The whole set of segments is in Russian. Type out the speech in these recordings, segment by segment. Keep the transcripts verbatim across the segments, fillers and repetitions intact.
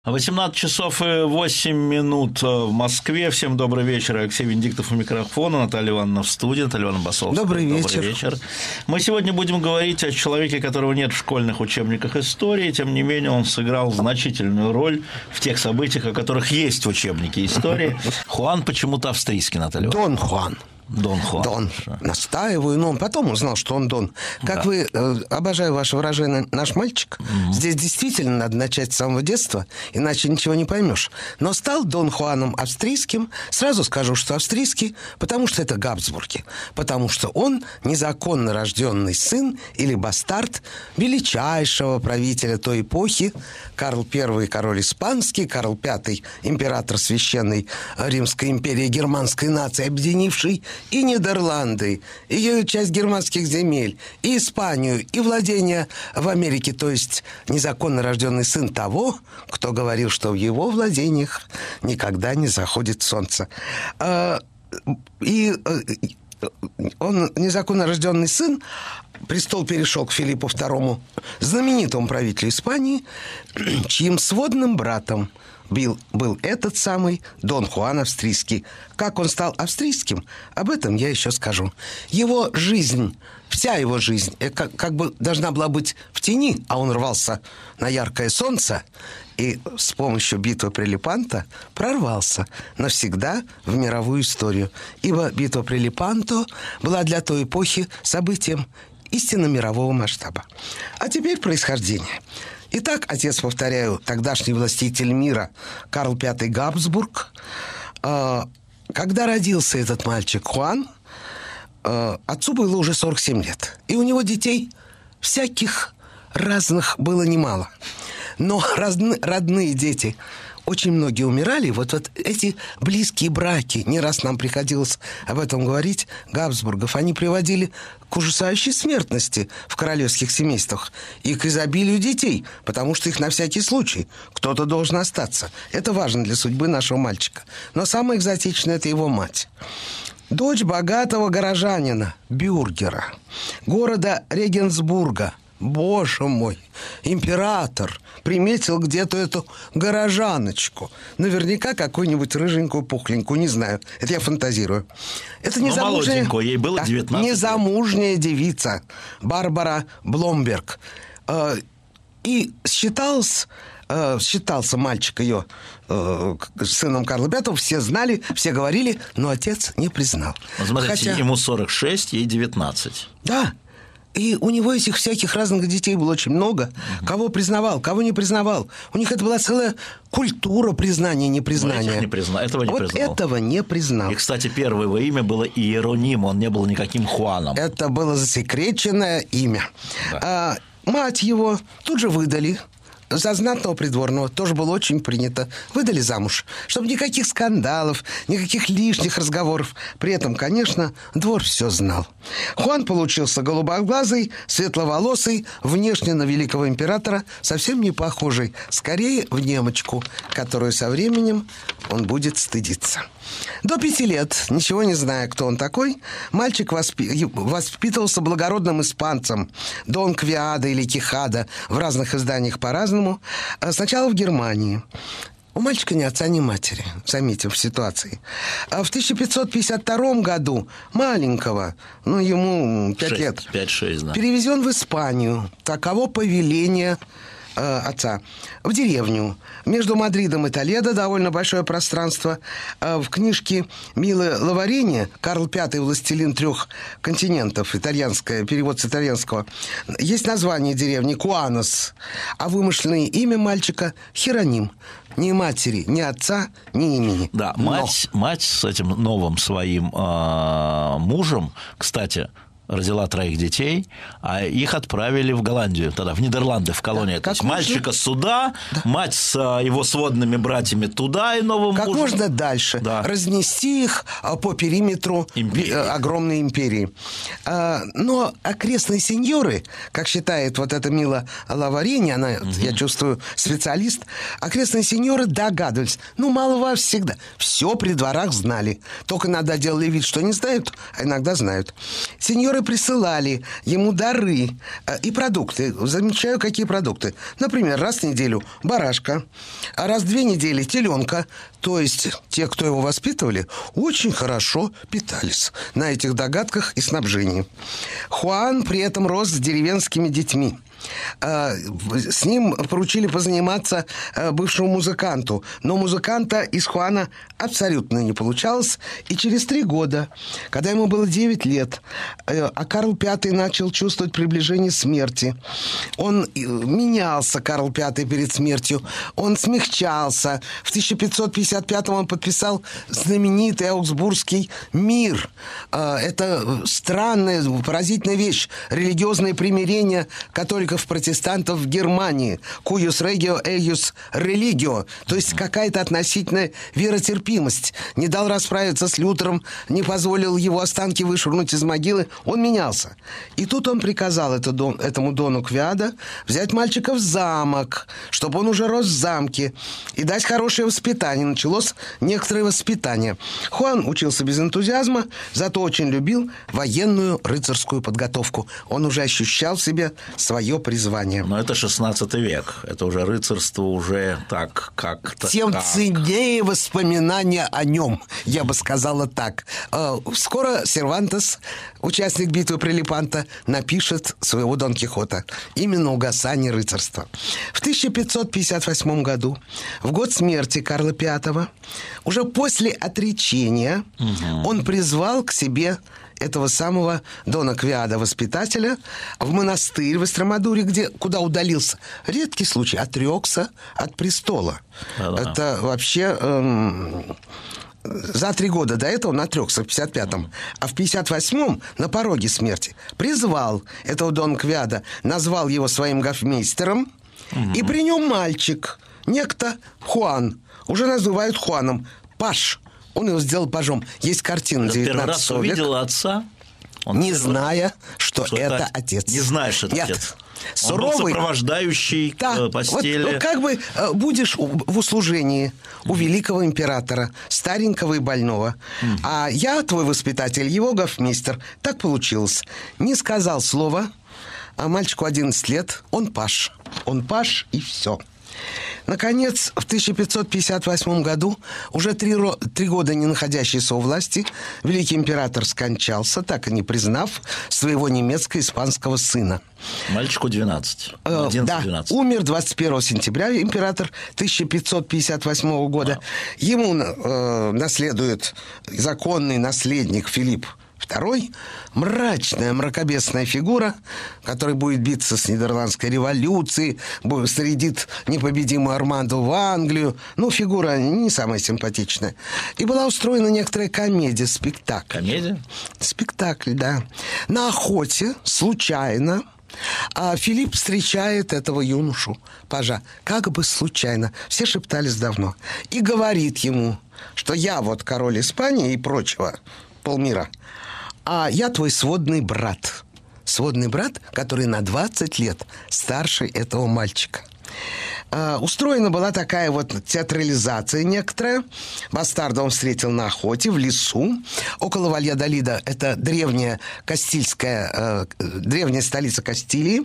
восемнадцать часов и восемь минут в Москве. Всем добрый вечер. Алексей Венедиктов у микрофона, Наталья Ивановна в студии, Наталья Ивановна Басовская. Добрый вечер. Добрый вечер. Мы сегодня будем говорить о человеке, которого нет в школьных учебниках истории, тем не менее он сыграл значительную роль в тех событиях, о которых есть в учебнике истории. Хуан почему-то австрийский, Наталья Ивановна. Дон Хуан. Дон Хуан. Дон. Настаиваю, но он потом узнал, что он Дон. Как да. вы, э, обожаю ваше выражение «наш мальчик». Mm-hmm. Здесь действительно надо начать с самого детства, иначе ничего не поймешь. Но стал Дон Хуаном австрийским. Сразу скажу, что австрийский, потому что это Габсбурги. Потому что он незаконно рожденный сын или бастард величайшего правителя той эпохи. Карл Первый король испанский, Карл Пятый император Священной Римской империи германской нации, объединивший и Нидерланды, и часть германских земель, и Испанию, и владения в Америке, то есть незаконно рожденный сын того, кто говорил, что в его владениях никогда не заходит солнце. И он, незаконно рожденный сын, престол перешел к Филиппу Второму, знаменитому правителю Испании, чьим сводным братом Был, был этот самый Дон Хуан австрийский. Как он стал австрийским, об этом я еще скажу. Его жизнь, вся его жизнь, как, как бы должна была быть в тени, а он рвался на яркое солнце и с помощью битвы при Лепанто прорвался навсегда в мировую историю. Ибо битва при Лепанто была для той эпохи событием истинно мирового масштаба. А теперь происхождение. Итак, отец, повторяю, тогдашний властитель мира Карл Пятый Габсбург. Когда родился этот мальчик Хуан, отцу было уже сорок семь лет. И у него детей всяких разных было немало. Но родные дети, очень многие умирали. Вот, вот эти близкие браки, не раз нам приходилось об этом говорить, Габсбургов, они приводили к ужасающей смертности в королевских семействах и к изобилию детей, потому что их на всякий случай кто-то должен остаться. Это важно для судьбы нашего мальчика. Но самое экзотичное – это его мать. Дочь богатого горожанина, бюргера, города Регенсбурга. Боже мой, император приметил где-то эту горожаночку. Наверняка какую-нибудь рыженькую, пухленькую, не знаю. Это я фантазирую. Это незамужняя... Ну, ей было девятнадцать. Незамужняя девица Барбара Бломберг. И считался, считался мальчик ее сыном Карла Пятого. Все знали, все говорили, но отец не признал. Смотрите, Хотя... ему сорок шесть, ей девятнадцать. Да. И у него этих всяких разных детей было очень много. Угу. Кого признавал, кого не признавал. У них это была целая культура признания, непризнания. Не призна... Этого не вот признал. этого не признал. И, кстати, первое его имя было Иероним, он не был никаким Хуаном. Это было засекреченное имя. Да. А, мать его тут же выдали. За знатного придворного тоже было очень принято. Выдали замуж, чтобы никаких скандалов, никаких лишних разговоров. При этом, конечно, двор все знал. Хуан получился голубоглазый, светловолосый, внешне на великого императора, совсем не похожий, скорее в немочку, которую со временем он будет стыдиться. До пяти лет, ничего не зная, кто он такой, мальчик воспи... воспитывался благородным испанцем, Дон Квиадо или Кихадо, в разных изданиях по-разному, сначала в Германии. У мальчика ни отца, ни матери, заметим, в ситуации. А в тысяча пятьсот пятьдесят втором году маленького, ну, ему пять лет, пять-шесть, да. перевезен в Испанию. Таково повеление э, отца. В деревню. Между Мадридом и Толедо довольно большое пространство. Э, в книжке Милы Лаварини «Карл Пятый. Властелин трех континентов», итальянское, перевод с итальянского, есть название деревни Куанос, а вымышленное имя мальчика Хероним. Ни матери, ни отца, ни имени. Да, мать, мать с этим новым своим э, мужем, кстати, родила троих детей, а их отправили в Голландию, тогда в Нидерланды, в колонию. Да, То есть мальчика можно... сюда, да. Мать с его сводными братьями туда и новым как мужем. Как можно дальше да. разнести их по периметру империи. огромной империи. Но окрестные сеньоры, как считает вот эта Мила Лаварини, она, угу. я чувствую, специалист, окрестные сеньоры догадывались. Ну, малого всегда. Все при дворах знали. Только иногда делали вид, что не знают, а иногда знают. Сеньоры которые присылали ему дары и продукты. Замечаю, какие продукты. Например, раз в неделю барашка, а раз в две недели теленка. То есть те, кто его воспитывали, очень хорошо питались на этих догадках и снабжении. Хуан при этом рос с деревенскими детьми. С ним поручили позаниматься бывшему музыканту. Но музыканта из Хуана абсолютно не получалось. И через три года, когда ему было девять лет, а Карл Пятый начал чувствовать приближение смерти. Он менялся, Карл Пятый, перед смертью. Он смягчался. В тысяча пятьсот пятьдесят пятом он подписал знаменитый Аугсбургский мир. Это странная, поразительная вещь. Религиозное примирение католиков протестантов в Германии. Cuius regio, eius religio. То есть какая-то относительная веротерпимость. Не дал расправиться с Лютером, не позволил его останки вышвырнуть из могилы. Он менялся. И тут он приказал это, этому Дону Квиадо взять мальчика в замок, чтобы он уже рос в замке, и дать хорошее воспитание. Началось некоторое воспитание. Хуан учился без энтузиазма, зато очень любил военную рыцарскую подготовку. Он уже ощущал в себе свое призвание. Но это шестнадцатый век. Это уже рыцарство, уже так, как-то... Тем как... ценнее воспоминания о нем, я бы сказала так. Скоро Сервантес, участник битвы при Лепанто, напишет своего Дон Кихота. Именно угасание рыцарства. В тысяча пятьсот пятьдесят восьмом году, в год смерти Карла Пятого, уже после отречения, угу. он призвал к себе этого самого Дона Квиадо, воспитателя, в монастырь в Эстремадуре, где, куда удалился. Редкий случай. Отрекся от престола. Да-да. Это вообще... Эм, за три года до этого он отрекся в пятьдесят пятом. А в пятьдесят восьмом, на пороге смерти, призвал этого Дона Квиадо, назвал его своим гофмейстером, угу. и при нем мальчик, некто Хуан. Уже называют Хуаном. Паш. Он его сделал пажом. Есть картина девятнадцатого века. Первый раз увидел отца, он не зная, что, что это, это отец. Не знаешь, что это Нет. отец. Суровый. Он был сопровождающий да. к постели. Вот, как бы будешь в услужении у великого императора, старенького и больного. Mm-hmm. А я, твой воспитатель, его гофмейстер. Так получилось. Не сказал слова, а мальчику одиннадцать лет. Он паш. Он паш, и все. Наконец, в тысяча пятьсот пятьдесят восьмом году, уже три, три года не находящийся у власти, великий император скончался, так и не признав своего немецко-испанского сына. Мальчику двенадцать. Да, умер двадцать первого сентября император тысяча пятьсот пятьдесят восьмого года. А. Ему э, наследует законный наследник Филипп Второй, мрачная, мракобесная фигура, который будет биться с Нидерландской революцией, средит непобедимую Арманду в Англию. Ну, фигура не самая симпатичная. И была устроена некоторая комедия, спектакль. Комедия? Спектакль, да. На охоте, случайно, а Филипп встречает этого юношу, пажа, как бы случайно. Все шептались давно. И говорит ему, что я вот король Испании и прочего, полмира, а я твой сводный брат. Сводный брат, который на двадцать лет старше этого мальчика. Uh, устроена была такая вот театрализация некоторая. Бастарда он встретил на охоте, в лесу. Около Вальядолида, это древняя Кастильская, uh, древняя столица Кастилии.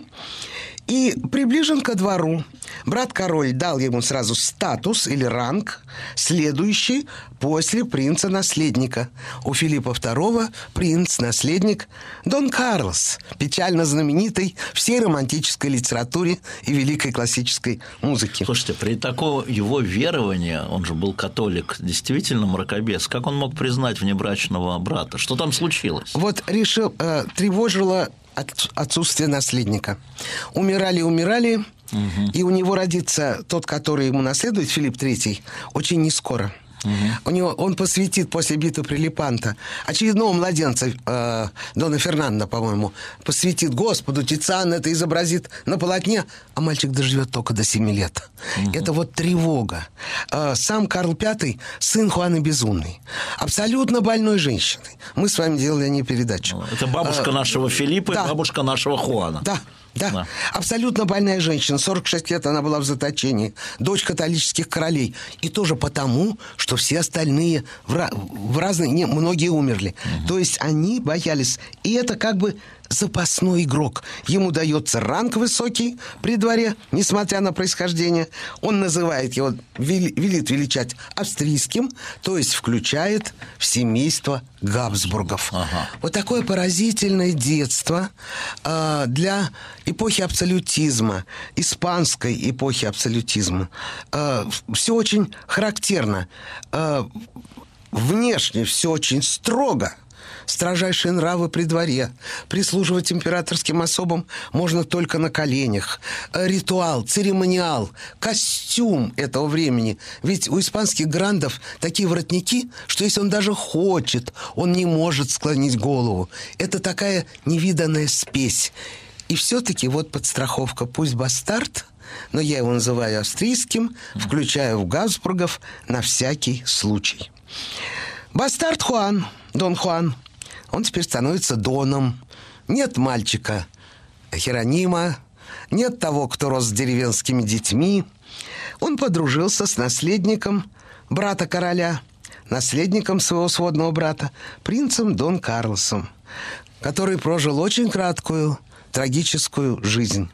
И приближен ко двору. Брат-король дал ему сразу статус или ранг, следующий после принца-наследника. У Филиппа Второго принц-наследник Дон Карлос, печально знаменитый всей романтической литературе и великой классической музыке. Слушайте, при таком его веровании, он же был католик, действительно мракобес, как он мог признать внебрачного брата? Что там случилось? Вот решил, э, тревожило отсутствие наследника. Умирали, умирали, угу. и у него родится тот, который ему наследует, Филипп Третий, очень нескоро. Угу. У него, он посвятит после битвы при Лепанто очередного младенца, э, Дона Фернандо, по-моему, посвятит Господу, Тициан это изобразит на полотне, а мальчик доживет только до семи лет. Угу. Это вот тревога. Э, сам Карл Пятый, сын Хуаны Безумный, абсолютно больной женщиной. Мы с вами делали о ней передачу. Это бабушка э, нашего Филиппа, да. и бабушка нашего Хуана. Да. Да. да, абсолютно больная женщина. сорок шесть лет она была в заточении. Дочь католических королей. И тоже потому, что все остальные в, ra- в разные... Не, многие умерли. Угу. То есть они боялись. И это как бы запасной игрок. Ему дается ранг высокий при дворе, несмотря на происхождение. Он называет его, вели, велит величать австрийским, то есть включает в семейство Габсбургов. Ага. Вот такое поразительное детство э, для эпохи абсолютизма, испанской эпохи абсолютизма. Э, все очень характерно. Э, внешне все очень строго. Строжайшие нравы при дворе. Прислуживать императорским особам можно только на коленях. Ритуал, церемониал, костюм этого времени. Ведь у испанских грандов такие воротники, что если он даже хочет, он не может склонить голову. Это такая невиданная спесь. И все-таки вот подстраховка. Пусть бастард, но я его называю австрийским, включаю в Габсбургов на всякий случай. Бастард Хуан, Дон Хуан, он теперь становится доном. Нет мальчика Херонима, нет того, кто рос с деревенскими детьми. Он подружился с наследником брата короля, наследником своего сводного брата, принцем Дон Карлосом, который прожил очень краткую, трагическую жизнь.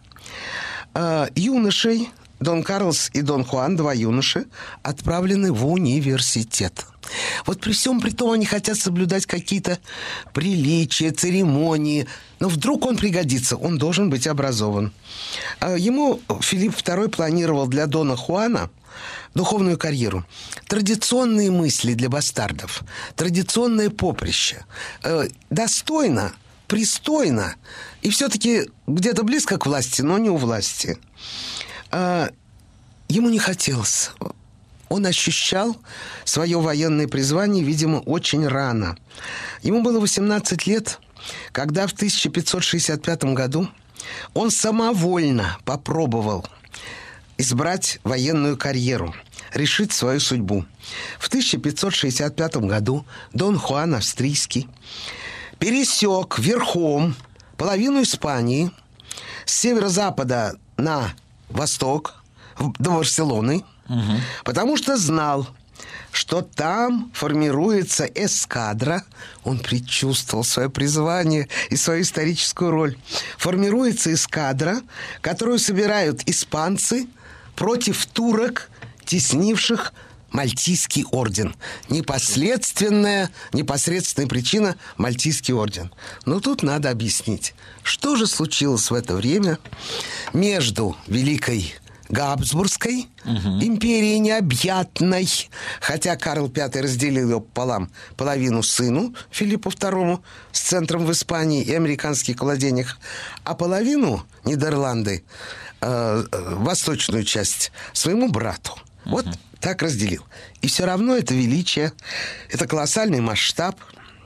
А, юношей Дон Карлос и Дон Хуан, два юноши, отправлены в университет. Вот при всем при том они хотят соблюдать какие-то приличия, церемонии. Но вдруг он пригодится, он должен быть образован. Ему Филипп второй планировал для Дона Хуана духовную карьеру. Традиционные мысли для бастардов, традиционное поприще. Достойно, пристойно и все-таки где-то близко к власти, но не у власти. Ему не хотелось. Он ощущал свое военное призвание, видимо, очень рано. Ему было восемнадцать лет, когда в тысяча пятьсот шестьдесят пятом году он самовольно попробовал избрать военную карьеру, решить свою судьбу. В тысяча пятьсот шестьдесят пятом году Дон Хуан Австрийский пересек верхом половину Испании с северо-запада на восток, до Барселоны, угу. потому что знал, что там формируется эскадра. Он предчувствовал свое призвание и свою историческую роль. Формируется эскадра, которую собирают испанцы против турок, теснивших Мальтийский орден. Непосредственная, непосредственная причина – Мальтийский орден. Но тут надо объяснить, что же случилось в это время между Великой Габсбургской угу. империей необъятной, хотя Карл Пятый разделил ее пополам, половину сыну Филиппу Второму с центром в Испании и американских владениях, а половину Нидерланды, э, восточную часть, своему брату. Угу. Вот так разделил. И все равно это величие, это колоссальный масштаб.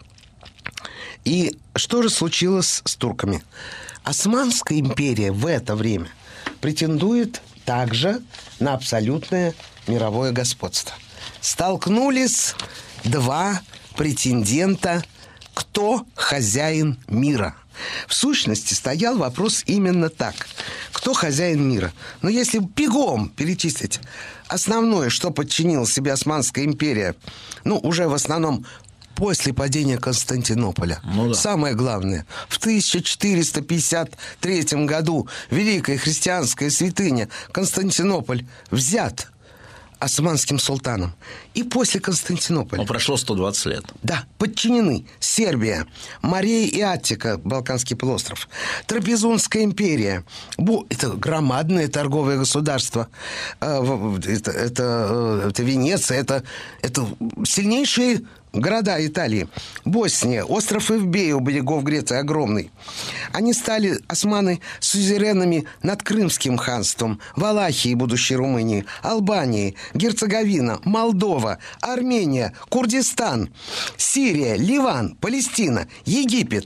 И что же случилось с турками? Османская империя в это время претендует также на абсолютное мировое господство. Столкнулись два претендента, кто хозяин мира. В сущности, стоял вопрос именно так. Кто хозяин мира? Но если бегом перечислить основное, что подчинила себе Османская империя, ну, уже в основном после падения Константинополя. Ну, да. Самое главное, в тысяча четыреста пятьдесят третьем году великая христианская святыня Константинополь взят османским султаном. И после Константинополя... Но прошло сто двадцать лет. Да, подчинены Сербия, Морея и Аттика, Балканский полуостров, Трапезунская империя. Это громадное торговое государство. Это, это, это Венеция, это, это сильнейшие города Италии. Босния, остров Эвбей у берегов Греции огромный. Они стали, османы, сюзеренами над Крымским ханством, Валахией, будущей Румынии, Албанией, Герцеговина, Молдова, Армения, Курдистан, Сирия, Ливан, Палестина, Египет.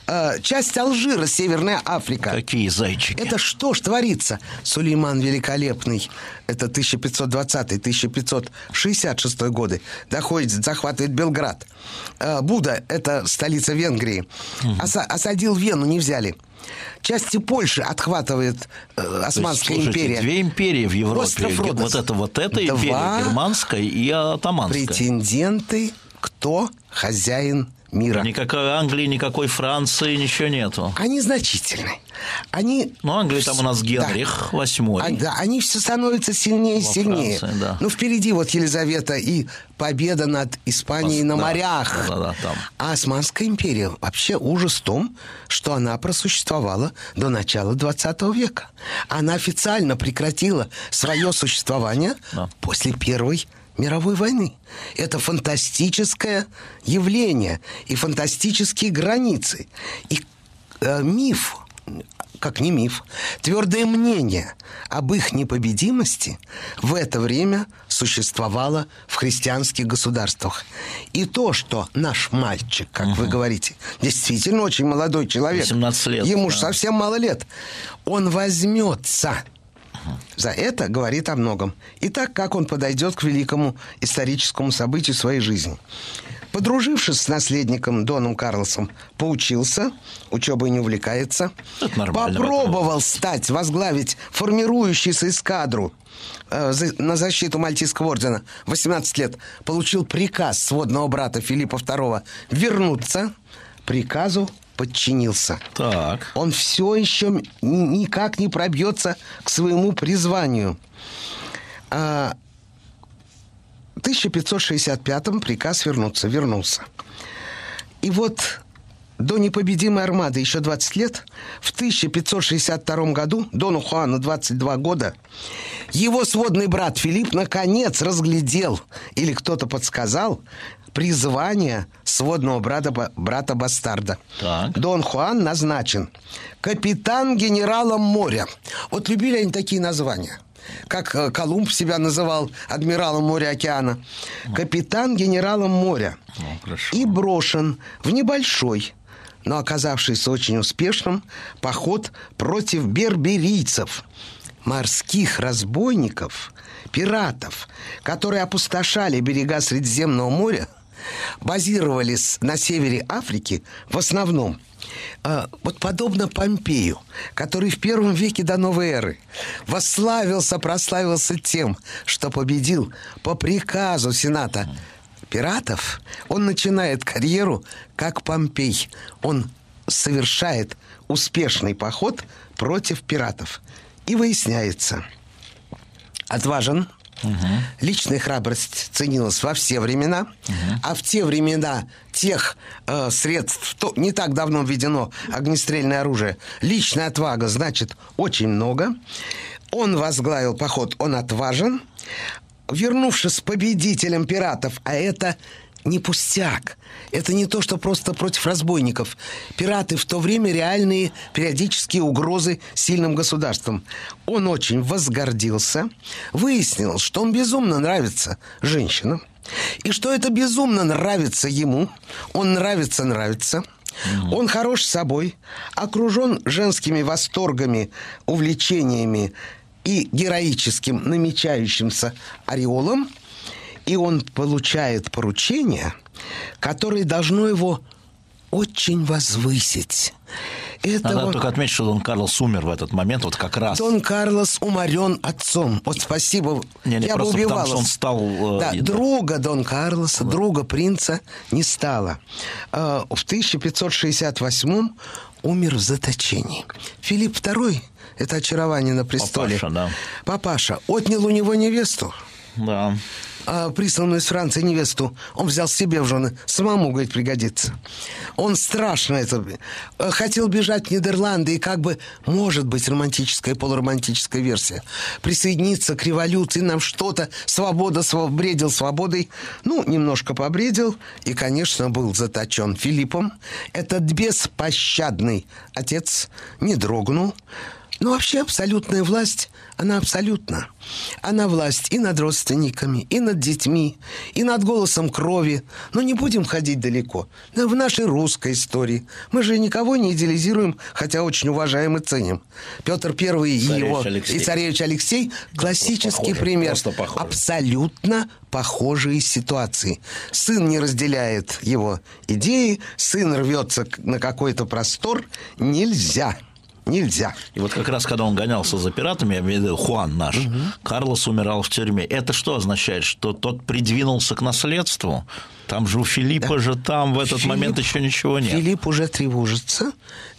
Э, часть Алжира, Северная Африка. Какие зайчики. Это что ж творится? Сулейман Великолепный, это тысяча пятьсот двадцатый - тысяча пятьсот шестьдесят шестой годы, доходит, захватывает Белград. Э, Буда, это столица Венгрии. Угу. Оса- осадил Вену, не взяли. Части Польши отхватывает э, Османская есть, слушайте, империя. Две империи в Европе. Остров Родос. Вот это вот эта Два империя, германская и атаманская. Претенденты, кто хозяин мира. Никакой Англии, никакой Франции, ничего нету. Они значительны. Они... Ну, Англия там у нас Генрих да. восьмой. А, да, они все становятся сильнее и сильнее. Франции, да. Ну, впереди вот Елизавета и победа над Испанией Пос... на да, морях. Да, да, там. А Османская империя, вообще ужас в том, что она просуществовала до начала двадцатого века. Она официально прекратила свое существование да. после Первой мировой войны. Это фантастическое явление и фантастические границы. И э, миф, как не миф, твердое мнение об их непобедимости в это время существовало в христианских государствах. И то, что наш мальчик, как угу. вы говорите, действительно очень молодой человек, восемнадцать лет, ему да. же совсем мало лет, он возьмется за это, говорит о многом. Итак, как он подойдет к великому историческому событию своей жизни. Подружившись с наследником Доном Карлосом, поучился, учебой не увлекается, попробовал стать, возглавить формирующуюся эскадру э, за, на защиту Мальтийского ордена. восемнадцать лет. Получил приказ сводного брата Филиппа второго вернуться. Приказу подчинился. Так. Он все еще никак не пробьется к своему призванию. А в тысяча пятьсот шестьдесят пятом приказ вернуться. Вернулся. И вот до непобедимой армады еще двадцать лет. В тысяча пятьсот шестьдесят втором году, Дону Хуану двадцать два года, его сводный брат Филипп наконец разглядел, или кто-то подсказал, призвание сводного брата, брата-бастарда. Так. Дон Хуан назначен капитан генералом моря. Вот любили они такие названия. Как Колумб себя называл адмиралом моря-океана. Капитан генералом моря. Ну, и брошен в небольшой, но оказавшийся очень успешным, поход против берберийцев, морских разбойников, пиратов, которые опустошали берега Средиземного моря, базировались на севере Африки в основном. Э, вот подобно Помпею, который в первом веке до новой эры восславился, прославился тем, что победил по приказу Сената пиратов, он начинает карьеру как Помпей. Он совершает успешный поход против пиратов. И выясняется, отважен, угу. личная храбрость ценилась во все времена, угу. а в те времена тех э, средств, то, не так давно введено огнестрельное оружие, личная отвага значит очень много. Он возглавил поход, он отважен, вернувшись победителем пиратов, а это не пустяк. Это не то, что просто против разбойников. Пираты в то время реальные периодические угрозы сильным государствам. Он очень возгордился, выяснил, что он безумно нравится женщинам, и что это безумно нравится ему. Он нравится, нравится. Mm-hmm. Он хорош собой, окружен женскими восторгами, увлечениями и героическим намечающимся ореолом. И он получает поручение, которое должно его очень возвысить. Это Надо вот... только отметить, что Дон Карлос умер в этот момент, вот как раз. Дон Карлос уморен отцом. Вот спасибо, не, не, я бы убивала. Потому что он стал... Да, э, друга Дон Карлоса, да. друга принца не стало. В тысяча пятьсот шестьдесят восьмом умер в заточении. Филипп второй, это очарование на престоле. Папаша, да. Папаша отнял у него невесту. Да. Присланную из Франции невесту он взял себе в жены. Самому, говорит, пригодится. Он страшно это... Хотел бежать в Нидерланды и как бы, может быть, романтическая, полуромантическая версия. Присоединиться к революции, нам что-то, свобода, своб... бредил свободой. Ну, немножко побредил и, конечно, был заточен Филиппом. Этот беспощадный отец не дрогнул. Ну, вообще, абсолютная власть, она абсолютна. Она власть и над родственниками, и над детьми, и над голосом крови. Но не будем ходить далеко. В нашей русской истории мы же никого не идеализируем, хотя очень уважаем и ценим. Петр Первый и его Алексей. и царевич Алексей – классический похоже, пример. Абсолютно похожие ситуации. Сын не разделяет его идеи, сын рвется на какой-то простор. Нельзя. Нельзя. И вот как раз, когда он гонялся за пиратами, я имею в виду Хуан наш, угу. Карлос умирал в тюрьме. Это что означает? Что тот придвинулся к наследству? Там же у Филиппа да. же там в этот Филипп, момент еще ничего нет. Филипп уже тревожится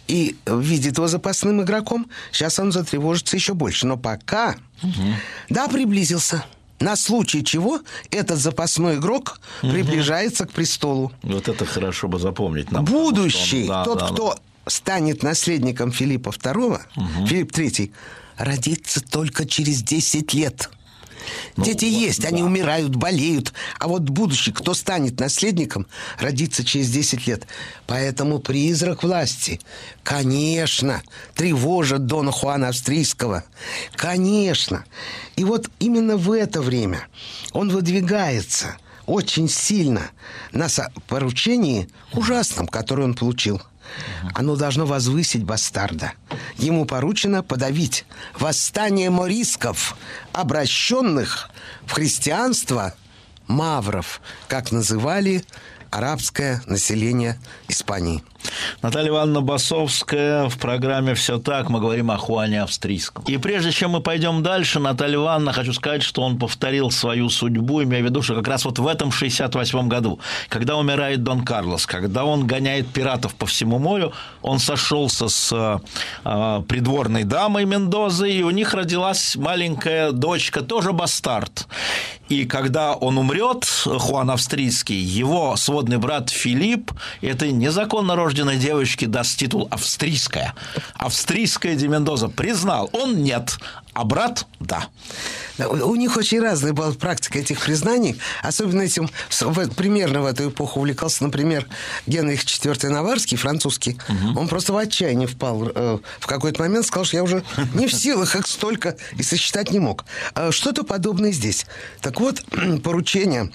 и видит его запасным игроком. Сейчас он затревожится еще больше. Но пока, угу. да, приблизился. На случай чего этот запасной игрок угу. приближается к престолу. Вот это хорошо бы запомнить. Нам, будущий, он, да, тот, да, кто... Да. станет наследником Филиппа Второго, угу. Филипп Третий, родится только через десять лет. Ну, Дети вот, есть, да. они умирают, болеют. А вот будущий, кто станет наследником, родится через десять лет. Поэтому призрак власти, конечно, тревожит дона Хуана Австрийского. Конечно. И вот именно в это время он выдвигается очень сильно на поручении ужасном, которое он получил. Оно должно возвысить бастарда. Ему поручено подавить восстание морисков, обращенных в христианство мавров, как называли арабское население Испании. Наталья Ивановна Басовская в программе «Все так». Мы говорим о Хуане Австрийском. И прежде чем мы пойдем дальше, Наталья Ивановна, хочу сказать, что он повторил свою судьбу, имея в виду, что как раз вот в этом шестьдесят восьмом году, когда умирает Дон Карлос, когда он гоняет пиратов по всему морю, он сошелся с э, придворной дамой Мендозой, и у них родилась маленькая дочка, тоже бастард. И когда он умрет, Хуан Австрийский, его сводный брат Филипп этой незаконно рожденной девочке даст титул «Австрийская». Австрийская де Мендоза признал, он нет, а брат – да. У них очень разная была практика этих признаний. Особенно этим, примерно в эту эпоху увлекался, например, Генрих четвёртый Наварский, французский. Угу. Он просто в отчаяние впал. В какой-то момент сказал, что я уже не в силах их столько и сосчитать не мог. Что-то подобное здесь. Так вот, поручение,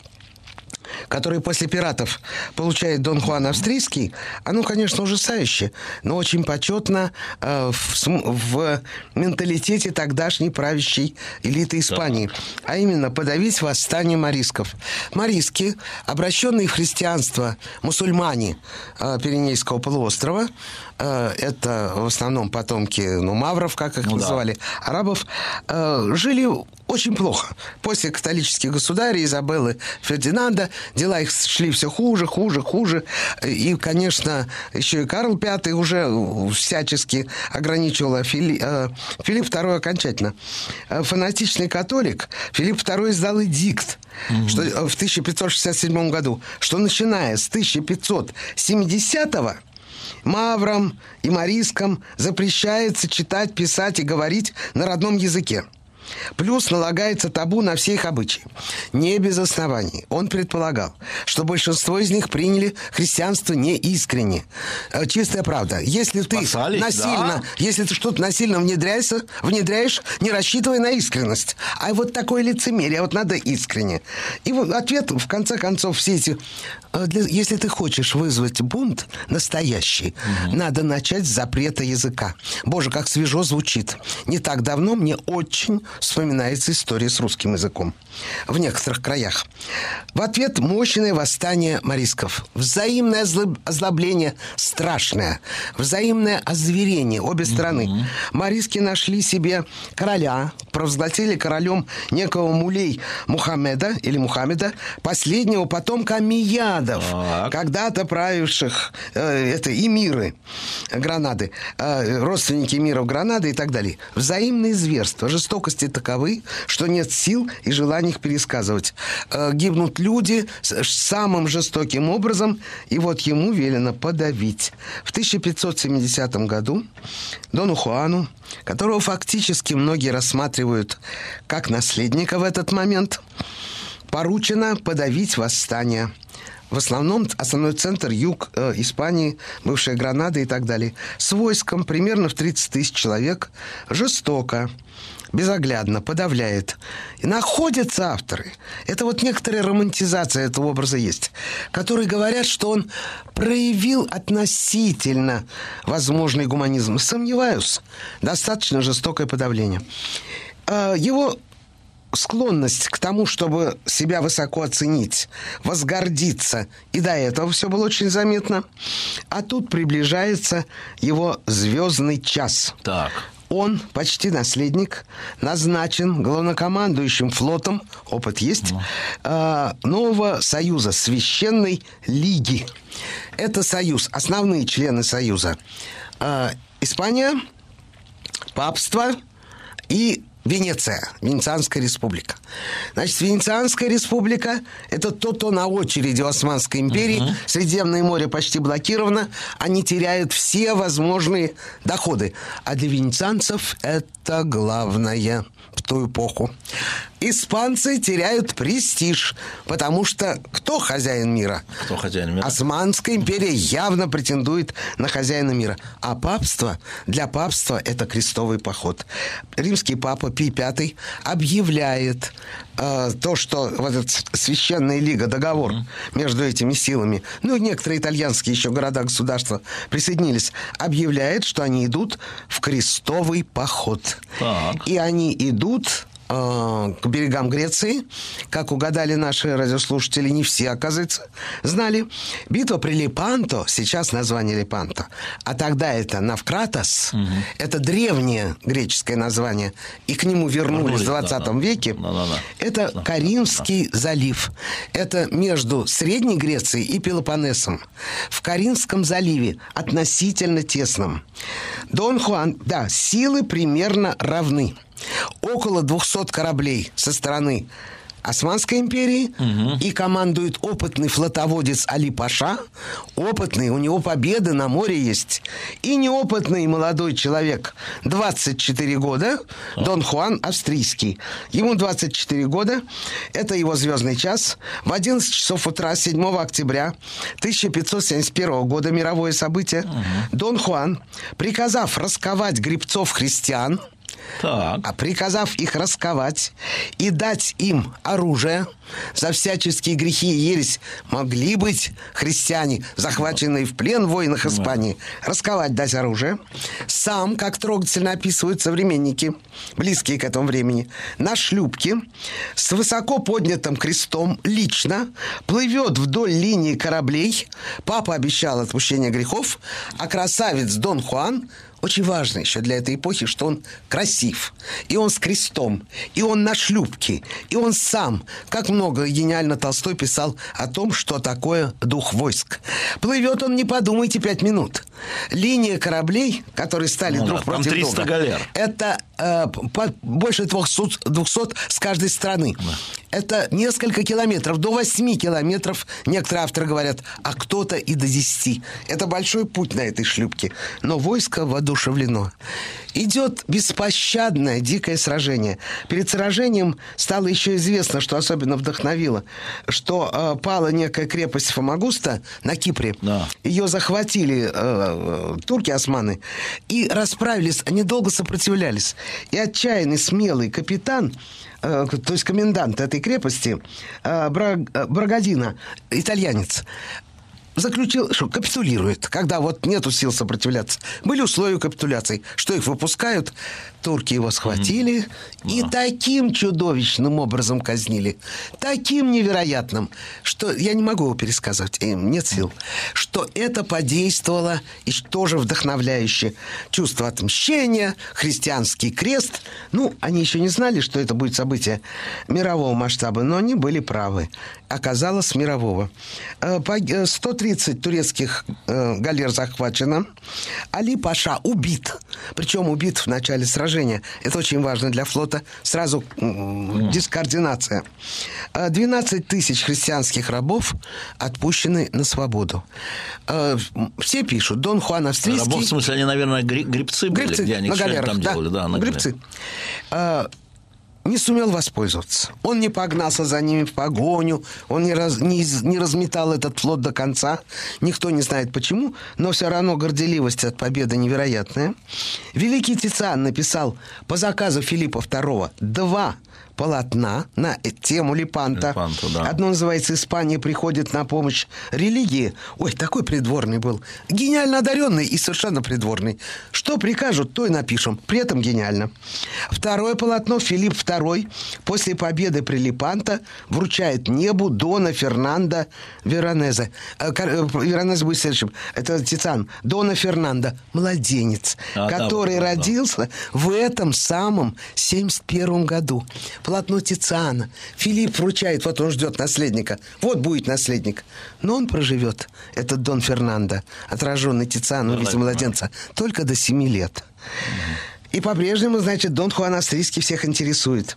который после пиратов получает Дон Хуан Австрийский, оно, конечно, ужасающее, но очень почетно э, в, в менталитете тогдашней правящей элиты Испании. Да. А именно, подавить восстание морисков. Мориски, обращенные в христианство мусульмане э, Пиренейского полуострова, э, это в основном потомки, ну, мавров, как их ну, называли, да. арабов, э, жили очень плохо. После католических государей Изабеллы Фердинанда дела их шли все хуже, хуже, хуже. И, конечно, еще и Карл Пятый уже всячески ограничивал, а Фили... Филипп Второй окончательно. Фанатичный католик Филипп Второй издал эдикт, mm-hmm. что в тысяча пятьсот шестьдесят седьмом году, что начиная с тысяча пятьсот семидесятого маврам и морискам запрещается читать, писать и говорить на родном языке. Плюс налагается табу на все их обычаи. Не без оснований. Он предполагал, что большинство из них приняли христианство неискренне. Чистая правда. Если ты Спасались, насильно, да? если ты что-то насильно внедряешься, внедряешь, не рассчитывай на искренность. А вот такое лицемерие, вот надо искренне. И вот ответ, в конце концов, все эти... Для, если ты хочешь вызвать бунт настоящий, угу. надо начать с запрета языка. Боже, как свежо звучит. Не так давно мне очень вспоминается история с русским языком в некоторых краях. В ответ мощное восстание морисков. Взаимное озлобление страшное. Взаимное озверение обе стороны. Mm-hmm. Мориски нашли себе короля, провозгласили королем некого мулей Мухаммеда или Мухаммеда, последнего потомка Амиядов, так. когда-то правивших э, это эмиры Гранады, э, родственники эмиров Гранады и так далее. Взаимные зверства, жестокости таковы, что нет сил и желания их пересказывать. Э, гибнут люди самым жестоким образом, и вот ему велено подавить. В тысяча пятьсот семидесятом году Дону Хуану, которого фактически многие рассматривают как наследника в этот момент, поручено подавить восстание в основном основной центр юг э, Испании, бывшая Гранада и так далее, с войском примерно в тридцать тысяч человек, жестоко, безоглядно подавляет. И находятся авторы. Это вот некоторая романтизация этого образа есть, которые говорят, что он проявил относительно возможный гуманизм. Сомневаюсь. Достаточно жестокое подавление. Его склонность к тому, чтобы себя высоко оценить, возгордиться, и до этого все было очень заметно. А тут приближается его звездный час. Так. Он, почти наследник, назначен главнокомандующим флотом, опыт есть, mm. нового союза, Священной Лиги. Это союз, основные члены союза. Испания, папство и Венеция, Венецианская республика. Значит, Венецианская республика – это то, кто на очереди у Османской империи. Uh-huh. Средиземное море почти блокировано. Они теряют все возможные доходы. А для венецианцев это главное в ту эпоху. Испанцы теряют престиж, потому что кто хозяин мира? Кто хозяин мира? Османская империя явно претендует на хозяина мира. А папство, для папства это крестовый поход. Римский папа Пий Пятый объявляет э, то, что вот эта Священная Лига, договор mm-hmm. между этими силами, ну и некоторые итальянские еще города-государства присоединились, объявляет, что они идут в крестовый поход. Так. И они идут к берегам Греции. Как угадали наши радиослушатели, не все, оказывается, знали. Битва при Лепанто, сейчас название Лепанто, а тогда это Навкратос, угу. это древнее греческое название, и к нему вернулись в двадцатом да, веке. Да, да, да. Это да, Каринский да. залив. Это между Средней Грецией и Пелопоннесом. В Каринском заливе, относительно тесном. Дон Хуан, да, силы примерно равны. Около двухсот кораблей со стороны Османской империи, угу. и командует опытный флотоводец Али Паша. Опытный, у него победы на море есть. И неопытный молодой человек, двадцать четыре года, Дон Хуан Австрийский. Ему двадцать четыре года, это его звездный час. В одиннадцать часов утра седьмого октября тысяча пятьсот семьдесят первого года, мировое событие, угу. Дон Хуан, приказав расковать гребцов-христиан, так. а приказав их расковать и дать им оружие, за всяческие грехи и ересь могли быть христиане, захваченные в плен в войнах Испании, расковать, дать оружие. Сам, как трогательно описывают современники, близкие к этому времени, на шлюпке с высоко поднятым крестом лично плывет вдоль линии кораблей. Папа обещал отпущение грехов, а красавец Дон Хуан, очень важно еще для этой эпохи, что он красив, и он с крестом, и он на шлюпке, и он сам. Как много гениально Толстой писал о том, что такое дух войск. Плывет он, не подумайте, пять минут. Линия кораблей, которые стали ну, друг да, против друга, триста галер. Это э, по, больше двухсот, двухсот с каждой стороны. Да. Это несколько километров, до восьми километров, некоторые авторы говорят, а кто-то и до десяти. Это большой путь на этой шлюпке. Но войско воодушевлено. Идет беспощадное, дикое сражение. Перед сражением стало еще известно, что особенно вдохновило, что э, пала некая крепость Фомагуста на Кипре. Да. Ее захватили э, турки-османы и расправились. Они долго сопротивлялись. И отчаянный, смелый капитан, то есть комендант этой крепости, Брагадино, итальянец, заключил, что капитулирует, когда вот нету сил сопротивляться. Были условия капитуляции, что их выпускают. Турки его схватили mm-hmm. и yeah. таким чудовищным образом казнили, таким невероятным, что я не могу его пересказывать, нет сил, что это подействовало и тоже вдохновляющее. Чувство отмщения, христианский крест. Ну, они еще не знали, что это будет событие мирового масштаба, но они были правы. Оказалось, мирового. сто тридцать турецких галер захвачено. Али Паша убит. Причем убит в начале сражения. Это очень важно для флота. Сразу дискоординация. двенадцать тысяч христианских рабов отпущены на свободу. Все пишут. Дон Хуан Австрийский... Рабов, в смысле, они, наверное, гребцы были? Гребцы, где они на галерах, там да, делали? Да, на гребцы. не сумел воспользоваться. Он не погнался за ними в погоню, он не, раз, не, не разметал этот флот до конца. Никто не знает почему, но все равно горделивость от победы невероятная. Великий Тициан написал по заказу Филиппа второго два полотна на тему Лепанто. Лепанто, да. Одно называется «Испания приходит на помощь религии». Ой, такой придворный был. Гениально одаренный и совершенно придворный. Что прикажут, то и напишем. При этом гениально. Второе полотно Филипп второй после победы при Лепанто вручает небу Дона Фернандо Веронезе. Веронезе будет следующим. Это Тициан. Дона Фернандо. Младенец, а, который да, родился да. в этом самом семьдесят первом году. Полотно Тициана. Филипп вручает, вот он ждет наследника. Вот будет наследник. Но он проживет, этот Дон Фернандо, отраженный Тициану в виде младенца, только до семи лет. Угу. И по-прежнему, значит, Дон Хуан Австрийский всех интересует.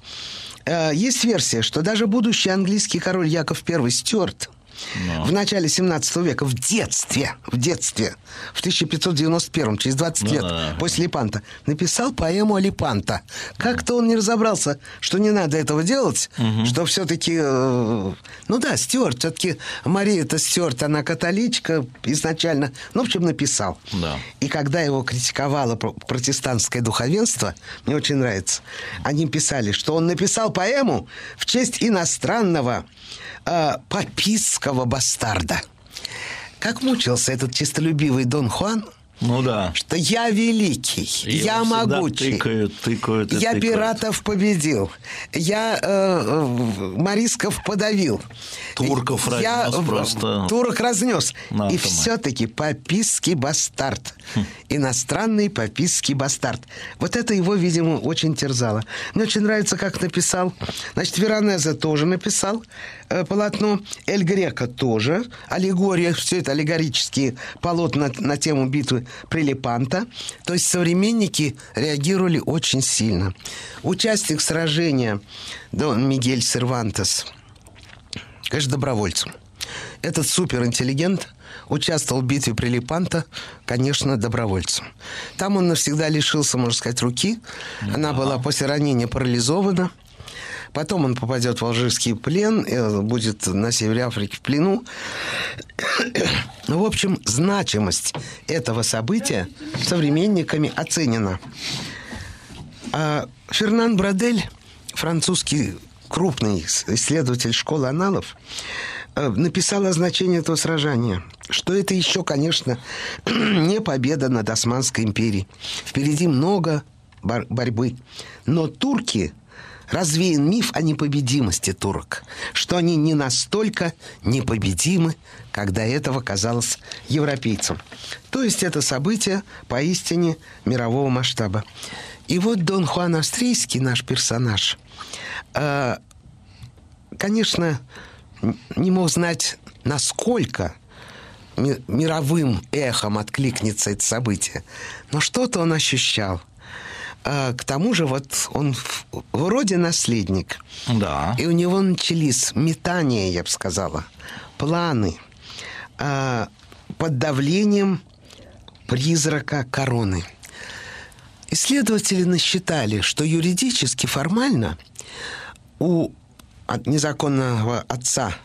Есть версия, что даже будущий английский король Яков Первый Стюарт Но. в начале семнадцатого века, в детстве, в детстве, в тысяча пятьсот девяносто первом, через двадцать лет Да-да-да. после Лепанто, написал поэму о Лепанто. Как-то он не разобрался, что не надо этого делать, угу. что все-таки... Э, ну да, Стюарт, все-таки Мария-то Стюарт, она католичка изначально. Ну, в общем, написал. Да. И когда его критиковало протестантское духовенство, мне очень нравится, они писали, что он написал поэму в честь иностранного э, папистского бастарда. Как мучился этот честолюбивый Дон Хуан, ну да. что я великий, и я могучий, тыкают, тыкают я тыкают. пиратов победил, я э, морисков подавил, турков я разнес просто. Турок разнес. На и атомы. все-таки папистский бастард. Хм. Иностранный папистский бастард. Вот это его, видимо, очень терзало. Мне очень нравится, как написал. Значит, Веронезе тоже написал э, полотно. Эль Греко тоже. Аллегория, все это аллегорические полотна на, на тему битвы при Лепанто. То есть современники реагировали очень сильно. Участник сражения Дон Мигель Сервантес, конечно, добровольцем. Этот суперинтеллигент участвовал в битве при Лепанто, конечно, добровольцем. Там он навсегда лишился, можно сказать, руки. Она была после ранения парализована. Потом он попадет в алжирский плен, будет на севере Африки в плену. В общем, значимость этого события современниками оценена. А Фернан Брадель, французский крупный исследователь школы аналов, написал о значении этого сражения, что это еще, конечно, не победа над Османской империей. Впереди много бор- борьбы. Но турки... Развеян миф о непобедимости турок, что они не настолько непобедимы, как до этого казалось европейцам. То есть это событие поистине мирового масштаба. И вот Дон Хуан Австрийский, наш персонаж, э, конечно, не мог знать, насколько ми- мировым эхом откликнется это событие. Но что-то он ощущал. К тому же вот он вроде наследник. Да. И у него начались метания, я бы сказала, планы под давлением призрака короны. Исследователи насчитали, что юридически, формально у незаконного отца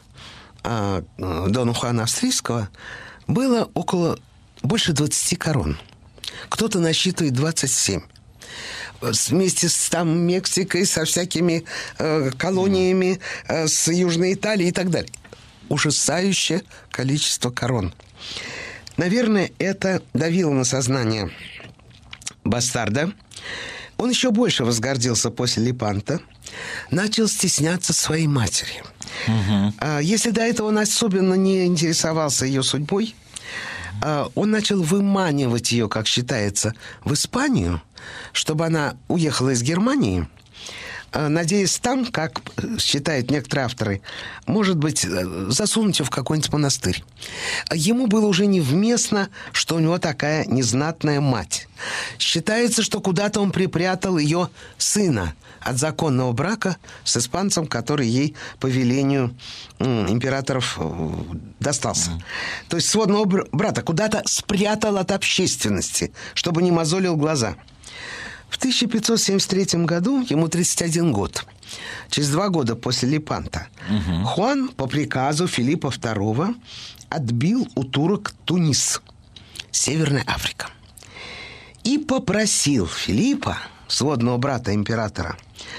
Дона Хуана Австрийского было около больше двадцати корон. Кто-то насчитывает двадцать семь. Вместе с там, Мексикой, со всякими э, колониями, э, с Южной Италией и так далее. Ужасающее количество корон. Наверное, это давило на сознание бастарда. Он еще больше возгордился после Лепанто. Начал стесняться своей матери. Угу. А, если до этого он особенно не интересовался ее судьбой, а, он начал выманивать ее, как считается, в Испанию, чтобы она уехала из Германии, надеясь там, как считают некоторые авторы, может быть, засунуть ее в какой-нибудь монастырь. Ему было уже невместно, что у него такая незнатная мать. Считается, что куда-то он припрятал ее сына от законного брака с испанцем, который ей по велению императоров достался. Mm. То есть сводного брата куда-то спрятал от общественности, чтобы не мозолил глаза. В тысяча пятьсот семьдесят третьем году, ему тридцать один год, через два года после Лепанта, угу. Хуан по приказу Филиппа второго отбил у турок Тунис, Северная Африка, и попросил Филиппа, сводного брата императора,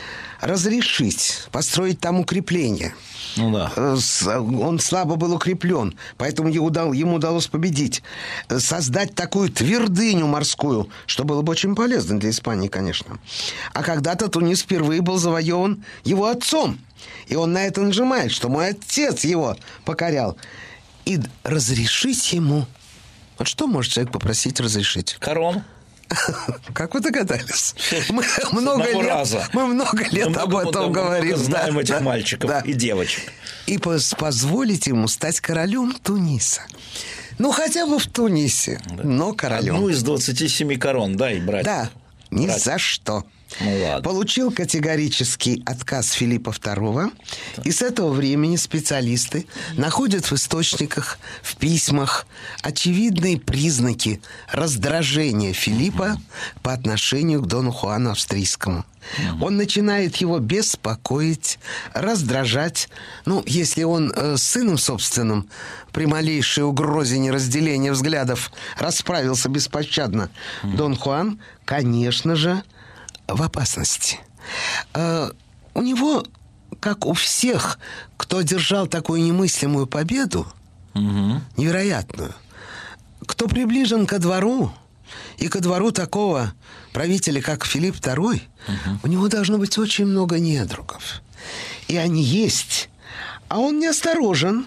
разрешить построить там укрепление. Ну да. Он слабо был укреплен, поэтому ему удалось победить. Создать такую твердыню морскую, что было бы очень полезно для Испании, конечно. А когда-то Тунис впервые был завоеван его отцом. И он на это нажимает, что мой отец его покорял. И разрешить ему... Вот что может человек попросить разрешить? Корону. Как вы догадались? Мы много лет, мы много лет мы об много, этом много, говорим. Мы знаем да, этих да, мальчиков да. и девочек. И позволить ему стать королем Туниса. Ну, хотя бы в Тунисе, да. но королем. Одну из двадцати семи корон, дай, брать. Да, ни брать. за что. Ну, ладно. Получил категорический отказ Филиппа второго. И с этого времени специалисты находят в источниках, в письмах очевидные признаки раздражения Филиппа по отношению к дону Хуану Австрийскому. Он начинает его беспокоить, раздражать. Ну, если он э, с сыном собственным при малейшей угрозе неразделения взглядов расправился беспощадно, Дон Хуан, конечно же, в опасности. Э, у него, как у всех, кто одержал такую немыслимую победу, угу. невероятную, кто приближен ко двору, и ко двору такого правителя, как Филипп второй, угу. у него должно быть очень много недругов. И они есть. А он неосторожен.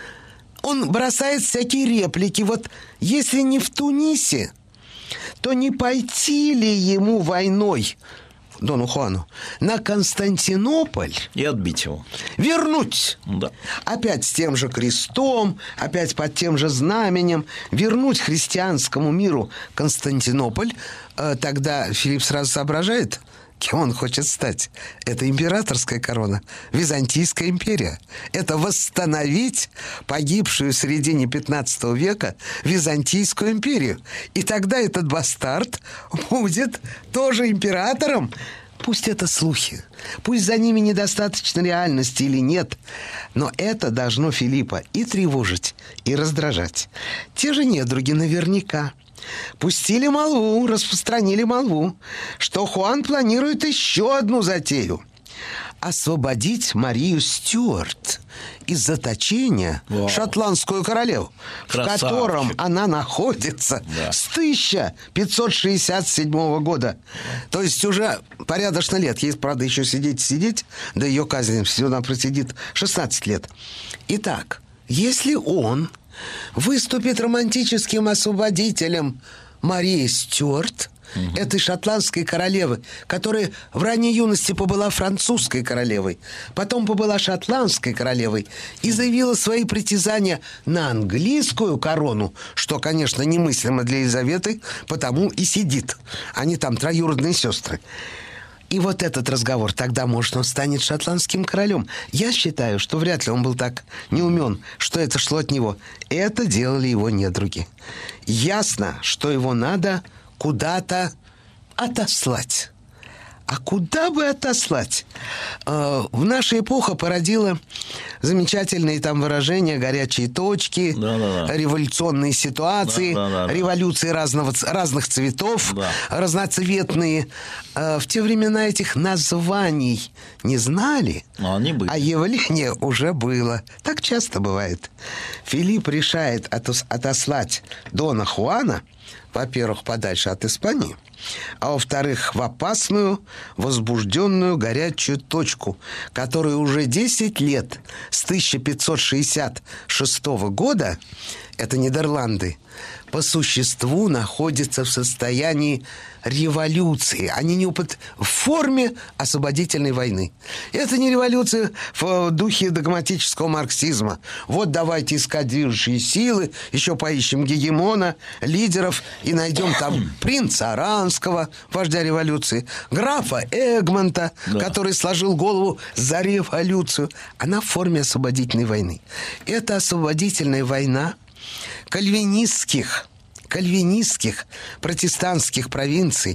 Он бросает всякие реплики. Вот если не в Тунисе, то не пойти ли ему войной, Дону Хуану, на Константинополь и отбить его, вернуть, да. опять с тем же крестом, опять под тем же знаменем, вернуть христианскому миру Константинополь. Тогда Филипп сразу соображает, кем он хочет стать. Это императорская корона, Византийская империя. Это восстановить погибшую в середине пятнадцатого века Византийскую империю. И тогда этот бастард будет тоже императором. Пусть это слухи, пусть за ними недостаточно реальности или нет, но это должно Филиппа и тревожить, и раздражать. Те же недруги наверняка пустили молву, распространили молву, что Хуан планирует еще одну затею – освободить Марию Стюарт из заточения, Вау. шотландскую королеву, Красавчик. в котором она находится да. с тысяча пятьсот шестьдесят седьмого года. То есть уже порядочно лет. Есть, правда, еще сидеть сидеть, до ее казни она просидит шестнадцать лет. Итак, если он выступит романтическим освободителем Марии Стюарт, угу. этой шотландской королевы, которая в ранней юности побыла французской королевой, потом побыла шотландской королевой и заявила свои притязания на английскую корону, что, конечно, немыслимо для Елизаветы, потому и сидит. Они там троюродные сестры. И вот этот разговор, тогда, может, он станет шотландским королем. Я считаю, что вряд ли он был так неумен, что это шло от него. Это делали его недруги. Ясно, что его надо куда-то отослать. А куда бы отослать? В нашу эпоху породило замечательные там выражения: горячие точки, да, да, да. революционные ситуации, да, да, да, революции разного, разных цветов, да. разноцветные. В те времена этих названий не знали, но они были. А явление уже было. Так часто бывает. Филипп решает отослать Дона Хуана, во-первых, подальше от Испании, а во-вторых, в опасную, возбужденную, горячую точку, которая уже десять лет, с тысяча пятьсот шестьдесят шестого года, это Нидерланды, по существу находится в состоянии революции. Они не упот... в форме освободительной войны. Это не революция в духе догматического марксизма. Вот давайте искать движущие силы, еще поищем гегемона, лидеров, и найдем там принца Аранского, вождя революции, графа Эгмонта, да. который сложил голову за революцию. Она в форме освободительной войны. Это освободительная война кальвинистских, кальвинистских протестантских провинций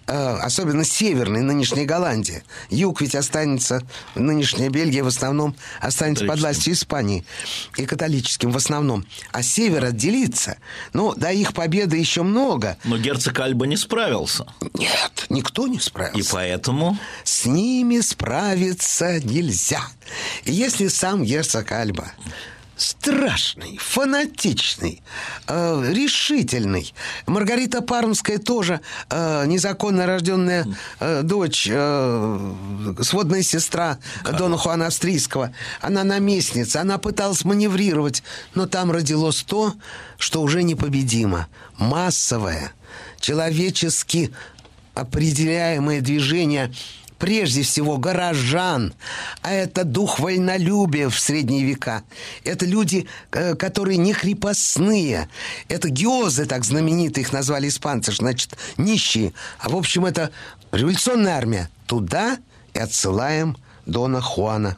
особенно северной, нынешней Голландии. Юг ведь останется, нынешняя Бельгия в основном останется под властью Испании, и католическим в основном. А север отделится. Ну, до их победы еще много. Но герцог Альба не справился. Нет, никто не справился. И поэтому... С ними справиться нельзя. Если сам герцог Альба страшный, фанатичный, э, решительный. Маргарита Пармская тоже э, незаконно рожденная э, дочь, э, сводная сестра Карл. Дона Хуана Австрийского. Она наместница, она пыталась маневрировать, но там родилось то, что уже непобедимо. Массовое, человечески определяемое движение, прежде всего, горожан, а это дух вольнолюбия в средние века. Это люди, которые не крепостные. Это гиозы, так знаменитые, их назвали испанцы, значит, нищие. А в общем, это революционная армия. Туда и отсылаем Дона Хуана.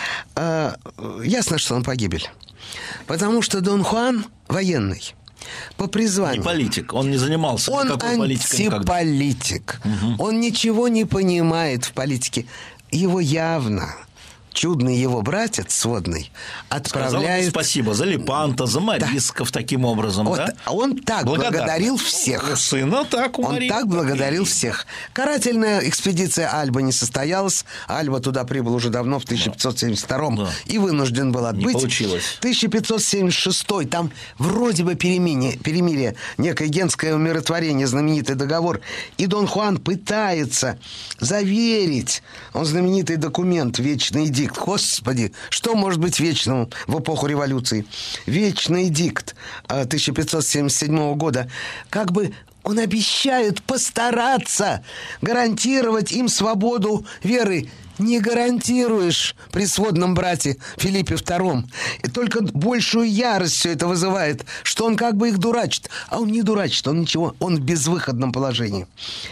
А, ясно, что он погибель. Потому что Дон Хуан военный. По призванию. Не политик, он не занимался он никакой политикой. Он антиполитик. Угу. Он ничего не понимает в политике. Его явно чудный его братец сводный отправляет... спасибо за Лепанто, за Марисков, да. Таким образом, вот, да? Он так Благодар. благодарил всех. Сына так у Он Марии. так благодарил всех. Карательная экспедиция Альба не состоялась. Альба туда прибыл уже давно, в тысяча пятьсот семьдесят втором, да. И вынужден был отбыть. Не получилось. тысяча пятьсот семьдесят шестой, там вроде бы перемирие, перемирие, некое генское умиротворение, знаменитый договор. И Дон Хуан пытается заверить, он знаменитый документ «Вечный дикт». Господи, что может быть вечным в эпоху революции? Вечный дикт тысяча пятьсот семьдесят седьмого года. Как бы он обещает постараться гарантировать им свободу веры. Не гарантируешь при сводном брате Филиппе втором. И только большую ярость все это вызывает, что он как бы их дурачит. А он не дурачит, он ничего, он в безвыходном положении.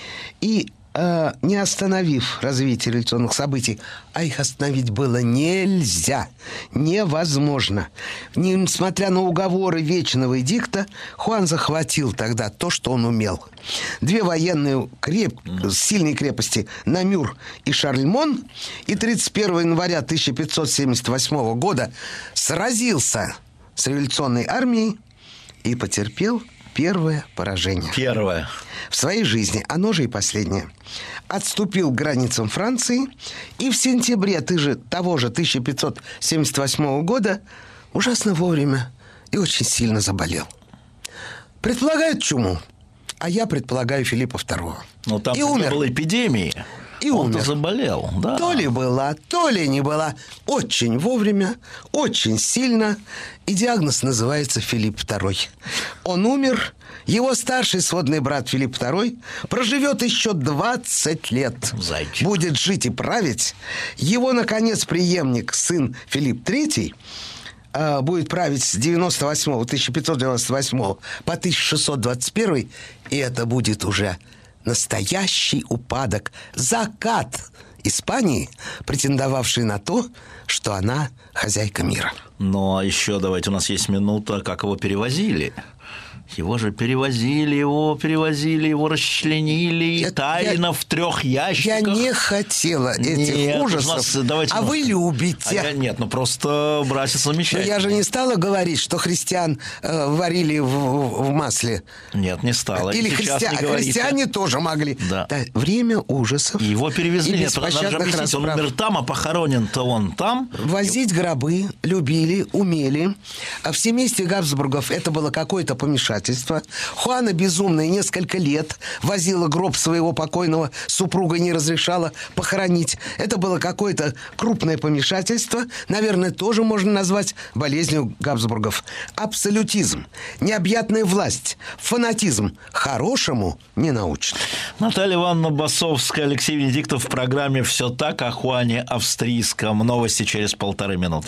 И не остановив развитие революционных событий, а их остановить было нельзя, невозможно. Несмотря на уговоры Вечного эдикта, Хуан захватил тогда то, что он умел. Две военные креп... сильные крепости Намюр и Шарльмон, и тридцать первого января тысяча пятьсот семьдесят восьмого года сразился с революционной армией и потерпел первое поражение. Первое. В своей жизни, оно же и последнее. Отступил к границам Франции и в сентябре того же тысяча пятьсот семьдесят восьмого года ужасно вовремя и очень сильно заболел. Предполагают чуму, а я предполагаю Филиппа второго. Но там и умер. Была эпидемия. И Он-то умер. заболел, да. То ли была, то ли не была. Очень вовремя, очень сильно. И диагноз называется Филипп второй. Он умер. Его старший сводный брат Филипп второй проживет еще двадцать лет. Зайчик. Будет жить и править. Его, наконец, преемник, сын Филипп третий, будет править с девяносто восьмого, тысяча пятьсот девяносто восьмого по тысяча шестьсот двадцать первый. И это будет уже настоящий упадок, закат Испании, претендовавшей на то, что она хозяйка мира. Но еще давайте, у нас есть минута, как его перевозили. Его же перевозили, его перевозили, его расчленили я, тайно я, в трех ящиках. Я не хотела этих нет, ужасов, нас, давайте, а ну, вы любите. А я, нет, ну просто братец замечательный. Но я же не стала говорить, что христиан э, варили в, в, в масле. Нет, не стала. Или христи... не христиане тоже могли. Да. Да, время ужасов. И его перевезли. Нет, надо же объяснить, он умер там, а похоронен-то он там. Возить гробы любили, умели. А в семействе Габсбургов это было какое-то помешательство. Хуана безумная несколько лет возила гроб своего покойного супруга, не разрешала похоронить. Это было какое-то крупное помешательство. Наверное, тоже можно назвать болезнью Габсбургов. Абсолютизм, необъятная власть, фанатизм хорошему не научат. Наталья Ивановна Басовская, Алексей Венедиктов в программе «Все так» о Хуане Австрийском. Новости через полторы минуты.